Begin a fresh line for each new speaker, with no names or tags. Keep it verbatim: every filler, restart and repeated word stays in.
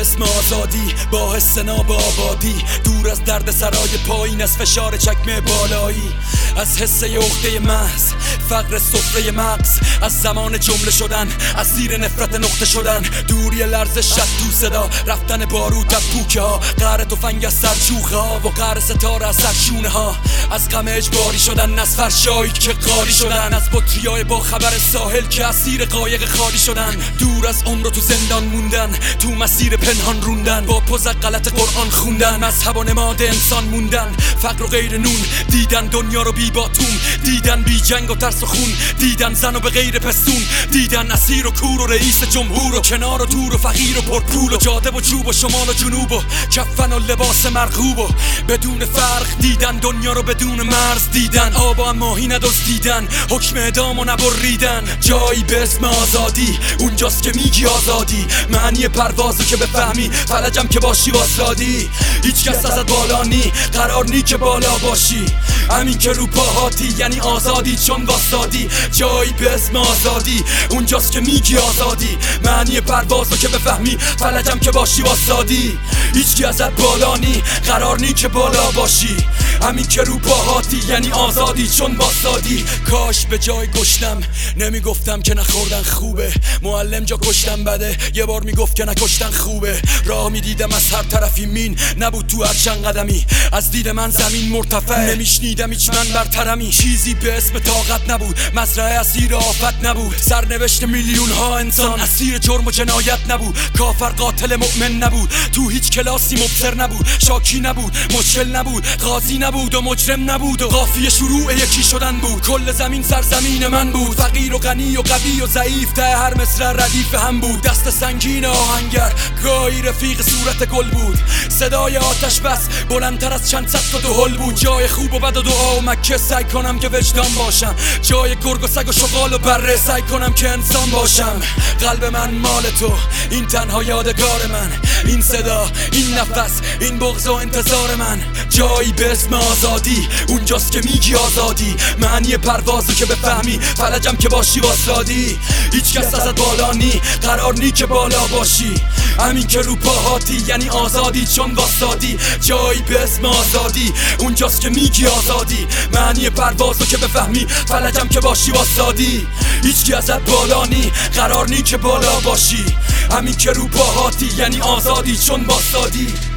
اسم آزادی، با حس ناب آبادی، دور از درد سرای پایین، از فشار چکمه بالایی، از حس عقده محض، فقر سفره مغز، از زمان جمله شدن، از زیر نفرت نقطه شدن، دوری لرزش شد تو صدا، رفتن بارود از پوکه ها، قهر تفنگ از سرچوخه ها و قهر ستاره از سرشونه ها، از غم اجباری شدن، از فرشایی که قاری شدن، از بطریای با خبر ساحل که اسیر قایق خالی شدن، دور از عمر و تو زندان موندن، تو مسیر پنهان روندن، با پوز غلط قرآن خوندن، مذهب و نماد انسان موندن، فقر و غیر نون دیدن، دنیا رو بی باتون دیدن، بی جنگ و ترس و خون دیدن، زن و به غیر پستون دیدن، اسیر و کور و رئیس جمهور و کنار و دور و فقیر و پرپول و جاده و چوب و شمال و جنوب و کفن و لباس مرغوب و بدون فرق دیدن، دنیا رو بدون مرز دیدن، آب و ماهی ندزدیدن، حکم اعدام و نبریدن، جایی به اسم آزادی، اونجاست که میگی آزادی، معنی پروازی که بفهمی، فلجم که باشی واسادی، هیچ کس ازت بالا نی، قرار نی که بالا باشی، همین که رو پاهاتی یعنی آزادی چون واسادی، جایی به اسم آزادی، اونجاست که میگی آزادی، معنی پروازی که بفهمی، فلجم که باشی واسادی، هیچ کی ازت بالا نی، قرار نی که بالا باشی، همین که رو پاهاتی یعنی آزادی چون واسادی. کاش به جای گشتم نمیگفتم که نخوردن خوبه، معلم جا کشتم بده، یه بار میگفت که نکشتن خوبه، راه میدیدم از هر طرفی مین نبود تو هر چند قدمی، از دید من زمین مرتفع، نمیشنیدم هیچ من برترمی، چیزی به اسم طاقت نبود، مزرعه اسیر آفت نبود، سرنوشت میلیون ها انسان اسیر جرم و جنایت نبود، کافر قاتل مؤمن نبود، تو هیچ کلاسی مبصر نبود، شاکی نبود، مشکل نبود، قاضی نبود و مجرم نبود و قافیه شروع یکی شدن بود، کل زمین سرزمین من بود، فقیر و غنی و قوی و ضعیف ته هر مصرع ردیف هم بود، دست سنگین آهنگر گاهی رفیق صورت گل بود، صدای آتش بس بلندتر از چند صد تا دهل بود، جای خوب و بد و دعا و مکه سعی کنم که وجدان باشم، جای گرگ و سگ و شغال و بره سعی کنم که انسان باشم، قلب من مال تو، این تنها یادگار من، این صدا، این نفس، این بغض و انتظار من، جایی به اسم آزادی، اونجاست که میگی آزادی، معنی پروازی که بفهمی، فلجم که باشی واسادی، هیچ کس ازت بالا نی، قرار نی که بالا باشی، همین که رو پاهاتی یعنی آزادی چون واسادی، جایی به اسم آزادی، اونجاست که میگی آزادی، معنی پروازی که بفهمی، فلجم که باشی واسادی، هیچ کی ازت بالا نی، قرار نی که بالا باشی، همین که رو پاهاتی یعنی آزادی چون واسادی.